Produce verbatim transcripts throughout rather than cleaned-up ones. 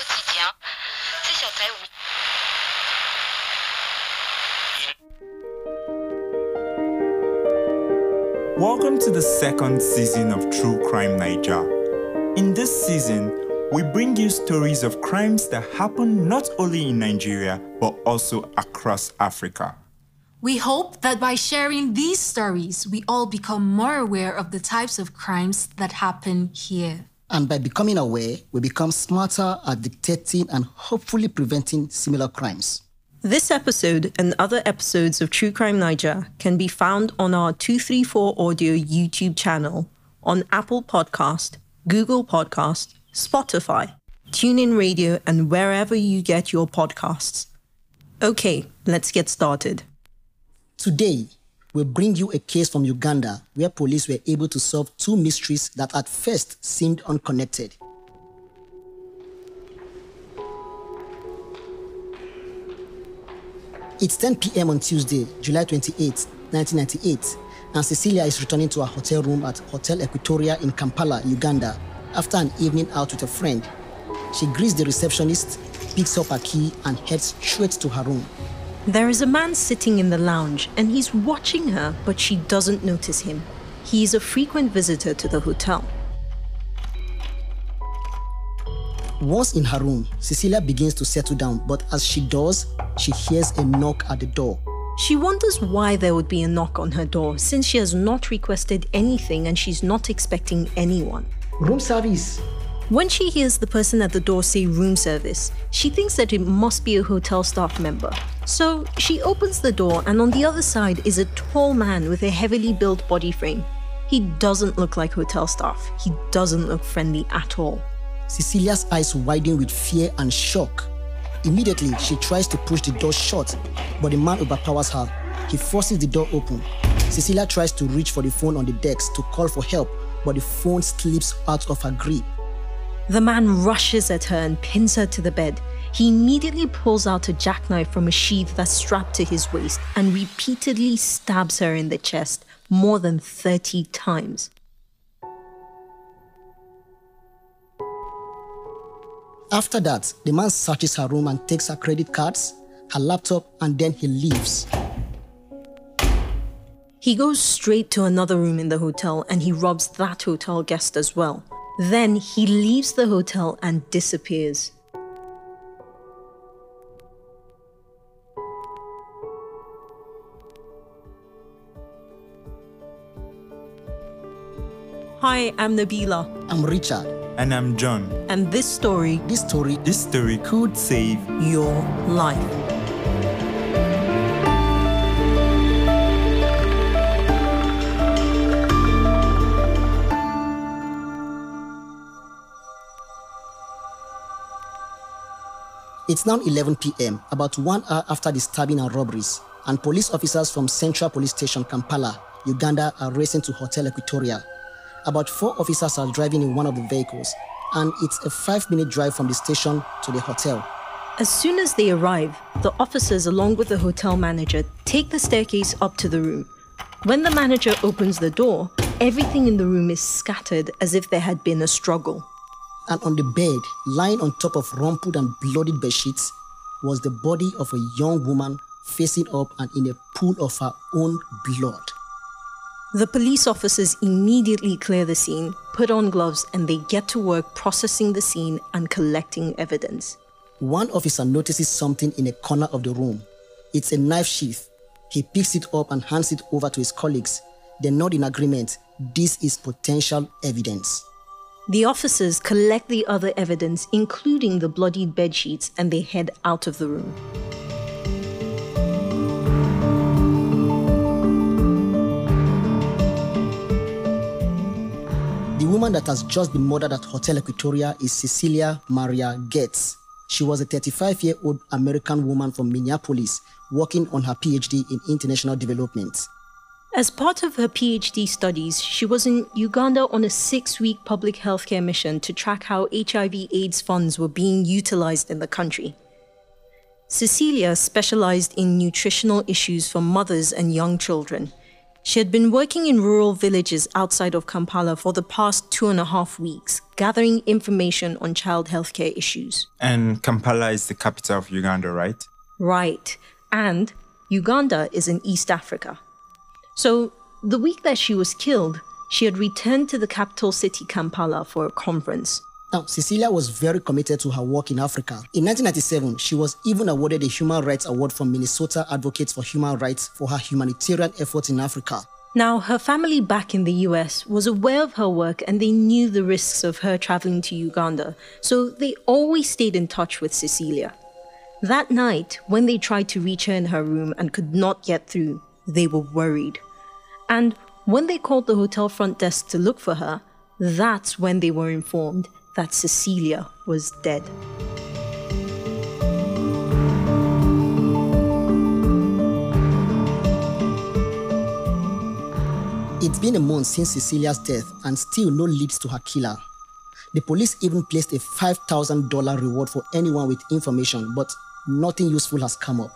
quotidien, c'est sur Taïwan. Welcome to the second season of True Crime Naija. In this season, we bring you stories of crimes that happen not only in Nigeria, but also across Africa. We hope that by sharing these stories, we all become more aware of the types of crimes that happen here. And by becoming aware, we become smarter at detecting and hopefully preventing similar crimes. This episode and other episodes of True Crime Naija can be found on our two three four Audio YouTube channel, on Apple Podcast, Google Podcast, Spotify, TuneIn Radio, and wherever you get your podcasts. Okay, let's get started. Today, we'll bring you a case from Uganda where police were able to solve two mysteries that at first seemed unconnected. It's ten p.m. on Tuesday, July twenty-eighth, nineteen ninety-eight, and Cecilia is returning to her hotel room at Hotel Equatoria in Kampala, Uganda, after an evening out with a friend. She greets the receptionist, picks up her key, and heads straight to her room. There is a man sitting in the lounge, and he's watching her, but she doesn't notice him. He is a frequent visitor to the hotel. Once in her room, Cecilia begins to settle down, but as she does, she hears a knock at the door. She wonders why there would be a knock on her door, since she has not requested anything and she's not expecting anyone. Room service. When she hears the person at the door say room service, she thinks that it must be a hotel staff member. So she opens the door, and on the other side is a tall man with a heavily built body frame. He doesn't look like hotel staff. He doesn't look friendly at all. Cecilia's eyes widen with fear and shock. Immediately, she tries to push the door shut, but the man overpowers her. He forces the door open. Cecilia tries to reach for the phone on the desk to call for help, but the phone slips out of her grip. The man rushes at her and pins her to the bed. He immediately pulls out a jackknife from a sheath that's strapped to his waist and repeatedly stabs her in the chest more than thirty times. After that, the man searches her room and takes her credit cards, her laptop, and then he leaves. He goes straight to another room in the hotel and he robs that hotel guest as well. Then he leaves the hotel and disappears. Hi, I'm Nabila. I'm Richard. And I'm John. And this story, This story, This story could save your life. It's now eleven p.m., about one hour after the stabbing and robberies, and police officers from Central Police Station, Kampala, Uganda, are racing to Hotel Equatoria. About four officers are driving in one of the vehicles, and it's a five-minute drive from the station to the hotel. As soon as they arrive, the officers, along with the hotel manager, take the staircase up to the room. When the manager opens the door, everything in the room is scattered as if there had been a struggle. And on the bed, lying on top of rumpled and bloodied bedsheets, was the body of a young woman facing up and in a pool of her own blood. The police officers immediately clear the scene, put on gloves, and they get to work processing the scene and collecting evidence. One officer notices something in a corner of the room. It's a knife sheath. He picks it up and hands it over to his colleagues. They nod in agreement. This is potential evidence. The officers collect the other evidence, including the bloodied bedsheets, and they head out of the room. The woman that has just been murdered at Hotel Equatoria is Cecilia Maria Getz. She was a thirty-five-year-old American woman from Minneapolis working on her P H D in international development. As part of her P H D studies, she was in Uganda on a six-week public healthcare mission to track how H I V AIDS funds were being utilized in the country. Cecilia specialized in nutritional issues for mothers and young children. She had been working in rural villages outside of Kampala for the past two and a half weeks, gathering information on child healthcare issues. And Kampala is the capital of Uganda, right? Right. And Uganda is in East Africa. So, the week that she was killed, she had returned to the capital city Kampala for a conference. Now, Cecilia was very committed to her work in Africa. In nineteen ninety-seven, she was even awarded a Human Rights Award from Minnesota Advocates for Human Rights for her humanitarian efforts in Africa. Now, her family back in the U S was aware of her work and they knew the risks of her traveling to Uganda, so they always stayed in touch with Cecilia. That night, when they tried to reach her in her room and could not get through, they were worried. And when they called the hotel front desk to look for her, that's when they were informed that Cecilia was dead. It's been a month since Cecilia's death and still no leads to her killer. The police even placed a five thousand dollars reward for anyone with information, but nothing useful has come up.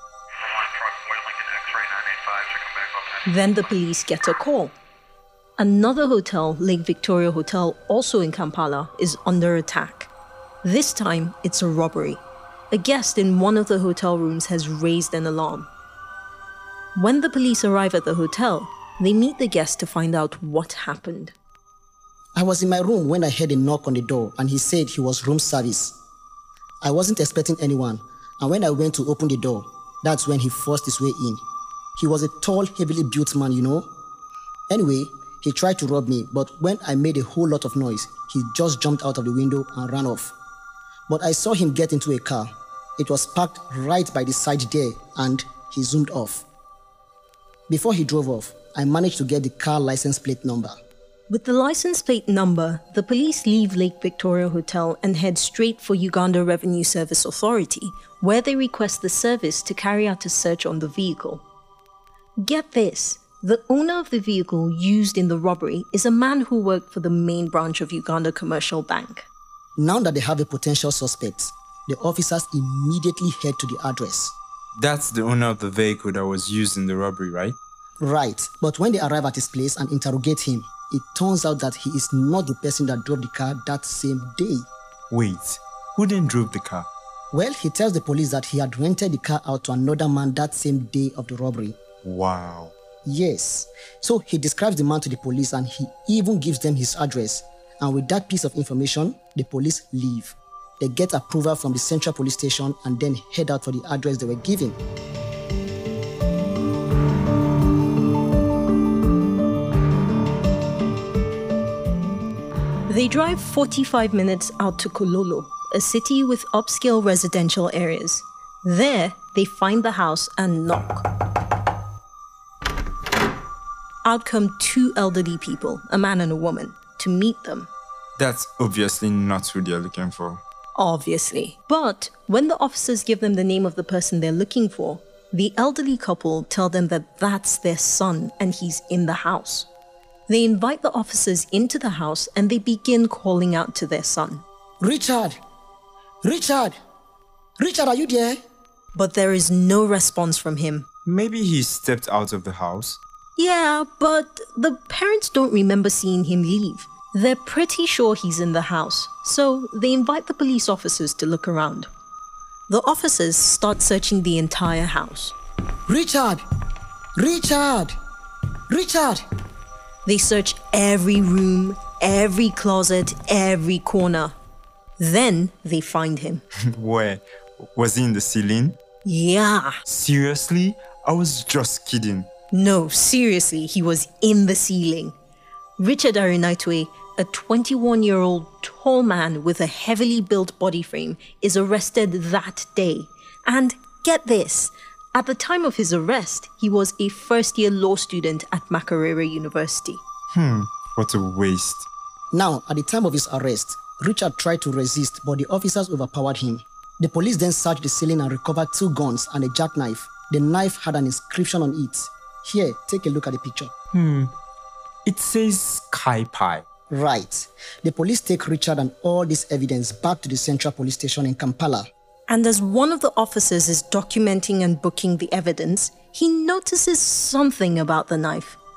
Then the police get a call. Another hotel, Lake Victoria Hotel, also in Kampala, is under attack. This time, it's a robbery. A guest in one of the hotel rooms has raised an alarm. When the police arrive at the hotel, they meet the guest to find out what happened. I was in my room when I heard a knock on the door and he said he was room service. I wasn't expecting anyone, and when I went to open the door, that's when he forced his way in. He was a tall, heavily built man, you know. Anyway, he tried to rob me, but when I made a whole lot of noise, he just jumped out of the window and ran off. But I saw him get into a car. It was parked right by the side there, and he zoomed off. Before he drove off, I managed to get the car license plate number. With the license plate number, the police leave Lake Victoria Hotel and head straight for Uganda Revenue Service Authority, where they request the service to carry out a search on the vehicle. Get this. The owner of the vehicle used in the robbery is a man who worked for the main branch of Uganda Commercial Bank. Now that they have a potential suspect, the officers immediately head to the address. That's the owner of the vehicle that was used in the robbery, right? Right, but when they arrive at his place and interrogate him, it turns out that he is not the person that drove the car that same day. Wait, who then drove the car? Well, he tells the police that he had rented the car out to another man that same day of the robbery. Wow. Yes. So he describes the man to the police and he even gives them his address. And with that piece of information, the police leave. They get approval from the Central Police Station and then head out for the address they were given. They drive forty-five minutes out to Kololo, a city with upscale residential areas. There, they find the house and knock. Out come two elderly people, a man and a woman, to meet them. That's obviously not who they're looking for. Obviously. But when the officers give them the name of the person they're looking for, the elderly couple tell them that that's their son and he's in the house. They invite the officers into the house and they begin calling out to their son. Richard! Richard! Richard, are you there? But there is no response from him. Maybe he stepped out of the house. Yeah, but the parents don't remember seeing him leave. They're pretty sure he's in the house, so they invite the police officers to look around. The officers start searching the entire house. Richard! Richard! Richard! They search every room, every closet, every corner. Then they find him. Where? Was he in the ceiling? Yeah. Seriously? I was just kidding. No, seriously, he was in the ceiling. Richard Arinaitwe, a twenty-one-year-old tall man with a heavily built body frame, is arrested that day. And get this, at the time of his arrest, he was a first-year law student at Makerere University. Hmm, what a waste. Now, at the time of his arrest, Richard tried to resist, but the officers overpowered him. The police then searched the ceiling and recovered two guns and a jackknife. The knife had an inscription on it. Here, take a look at the picture. Hmm. It says Sky Pie. Right. The police take Richard and all this evidence back to the Central Police Station in Kampala. And as one of the officers is documenting and booking the evidence, he notices something about the knife.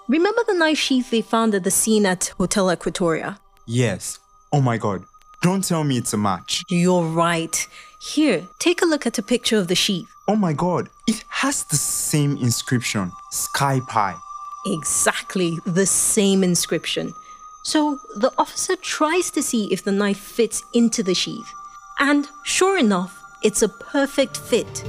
Remember the knife sheath they found at the scene at Hotel Equatoria? Yes. Oh my god. Don't tell me it's a match. You're right. Here, take a look at a picture of the sheath. Oh my god. It has the same inscription. Sky Pie. Exactly the same inscription. So the officer tries to see if the knife fits into the sheath. And sure enough, it's a perfect fit.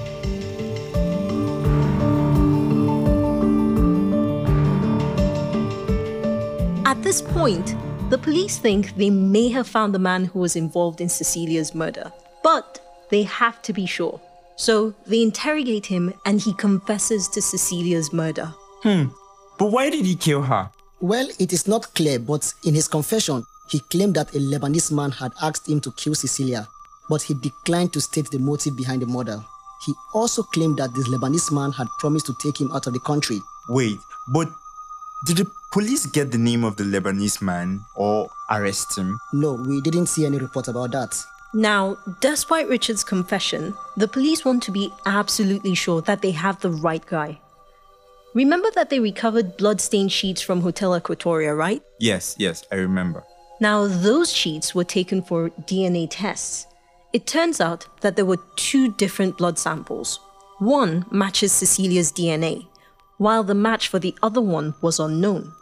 At this point, the police think they may have found the man who was involved in Cecilia's murder, but they have to be sure. So they interrogate him and he confesses to Cecilia's murder. Hmm. But why did he kill her? Well, it is not clear, but in his confession, he claimed that a Lebanese man had asked him to kill Cecilia, but he declined to state the motive behind the murder. He also claimed that this Lebanese man had promised to take him out of the country. Wait, but did the police get the name of the Lebanese man or arrest him? No, we didn't see any report about that. Now, despite Richard's confession, the police want to be absolutely sure that they have the right guy. Remember that they recovered blood-stained sheets from Hotel Equatoria, right? Yes, yes, I remember. Now, those sheets were taken for D N A tests. It turns out that there were two different blood samples. One matches Cecilia's D N A, while the match for the other one was unknown.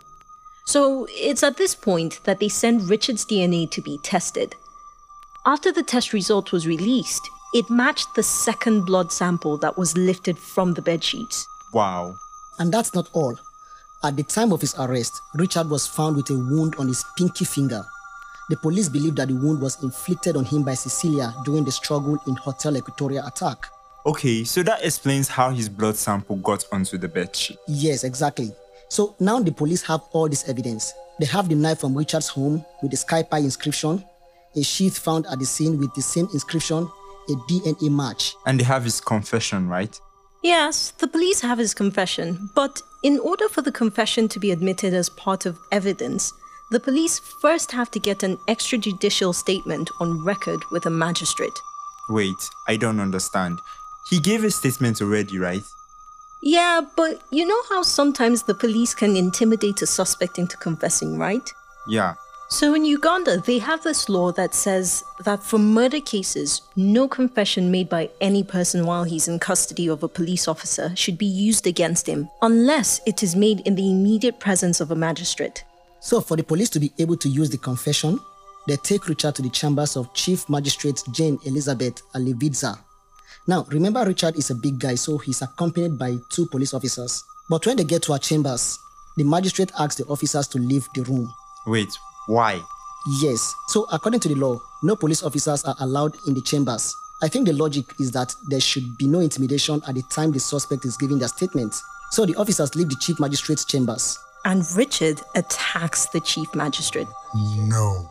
So it's at this point that they send Richard's D N A to be tested. After the test result was released, it matched the second blood sample that was lifted from the bedsheets. Wow. And that's not all. At the time of his arrest, Richard was found with a wound on his pinky finger. The police believe that the wound was inflicted on him by Cecilia during the struggle in Hotel Equatoria attack. Okay, so that explains how his blood sample got onto the bedsheet. Yes, exactly. So now the police have all this evidence. They have the knife from Richard's home with the Sky Pie inscription, a sheath found at the scene with the same inscription, a D N A match. And they have his confession, right? Yes, the police have his confession, but in order for the confession to be admitted as part of evidence, the police first have to get an extrajudicial statement on record with a magistrate. Wait, I don't understand. He gave a statement already, right? Yeah, but you know how sometimes the police can intimidate a suspect into confessing, right? Yeah. So in Uganda, they have this law that says that for murder cases, no confession made by any person while he's in custody of a police officer should be used against him, unless it is made in the immediate presence of a magistrate. So for the police to be able to use the confession, they take Richard to the chambers of Chief Magistrate Jane Elizabeth Alividza. Now, remember Richard is a big guy, so he's accompanied by two police officers. But when they get to our chambers, the magistrate asks the officers to leave the room. Wait, why? Yes, so according to the law, no police officers are allowed in the chambers. I think the logic is that there should be no intimidation at the time the suspect is giving their statement. So the officers leave the Chief Magistrate's chambers. And Richard attacks the chief magistrate. No.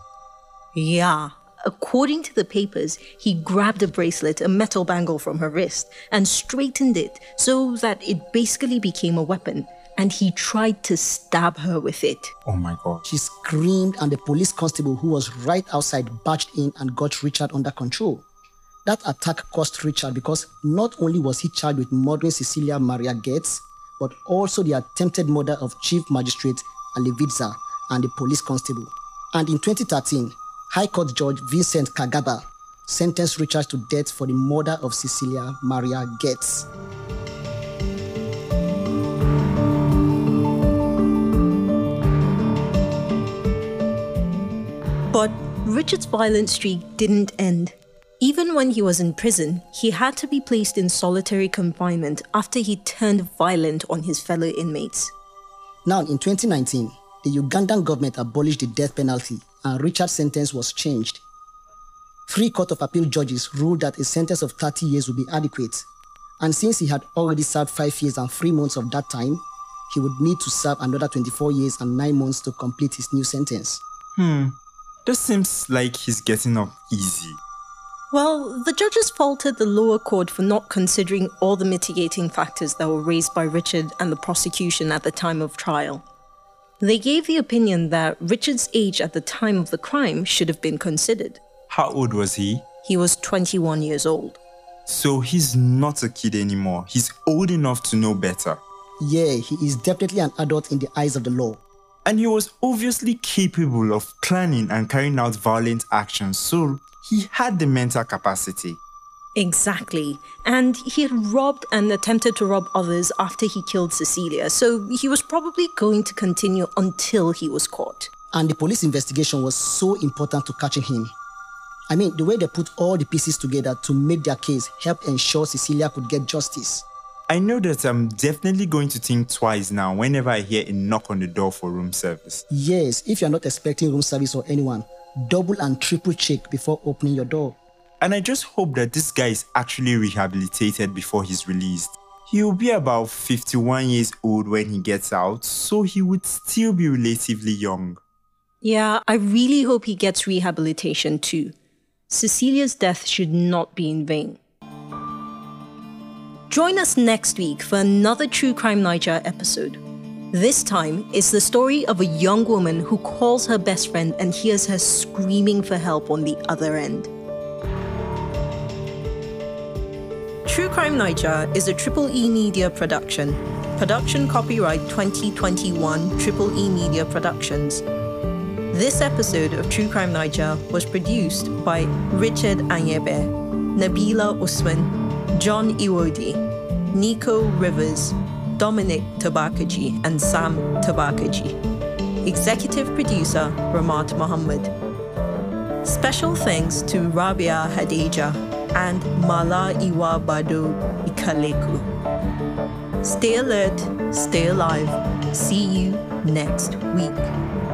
Yeah. According to the papers, he grabbed a bracelet, a metal bangle from her wrist, and straightened it so that it basically became a weapon, and he tried to stab her with it. Oh my god. She screamed and the police constable who was right outside barged in and got Richard under control. That attack cost Richard because not only was he charged with murdering Cecilia Maria Getz, but also the attempted murder of Chief Magistrate Alividza and the police constable. And in twenty thirteen, High Court Judge Vincent Kagaba sentenced Richard to death for the murder of Cecilia Maria Getz. But Richard's violent streak didn't end. Even when he was in prison, he had to be placed in solitary confinement after he turned violent on his fellow inmates. Now, in twenty nineteen, the Ugandan government abolished the death penalty and Richard's sentence was changed. Three Court of Appeal judges ruled that a sentence of thirty years would be adequate. And since he had already served five years and three months of that time, he would need to serve another twenty-four years and nine months to complete his new sentence. Hmm. This seems like he's getting off easy. Well, the judges faulted the lower court for not considering all the mitigating factors that were raised by Richard and the prosecution at the time of trial. They gave the opinion that Richard's age at the time of the crime should have been considered. How old was he? He was twenty-one years old. So he's not a kid anymore. He's old enough to know better. Yeah, he is definitely an adult in the eyes of the law. And he was obviously capable of planning and carrying out violent actions, so he had the mental capacity. Exactly. And he had robbed and attempted to rob others after he killed Cecilia, so he was probably going to continue until he was caught. And the police investigation was so important to catching him. I mean, the way they put all the pieces together to make their case helped ensure Cecilia could get justice. I know that I'm definitely going to think twice now whenever I hear a knock on the door for room service. Yes, if you're not expecting room service or anyone, double and triple check before opening your door. And I just hope that this guy is actually rehabilitated before he's released. He will be about fifty-one years old when he gets out, so he would still be relatively young. Yeah, I really hope he gets rehabilitation too. Cecilia's death should not be in vain. Join us next week for another True Crime Niger episode. This time, it's the story of a young woman who calls her best friend and hears her screaming for help on the other end. True Crime Niger is a Triple E Media production. Production copyright twenty twenty-one Triple E Media Productions. This episode of True Crime Niger was produced by Richard Anyebe, Nabila Usman, John Iwodi, Nico Rivers, Dominic Tabakaji, and Sam Tabakaji. Executive producer Ramat Mohammed. Special thanks to Rabia Hadeja and Mala Iwa Bado Ikaleku. Stay alert, stay alive. See you next week.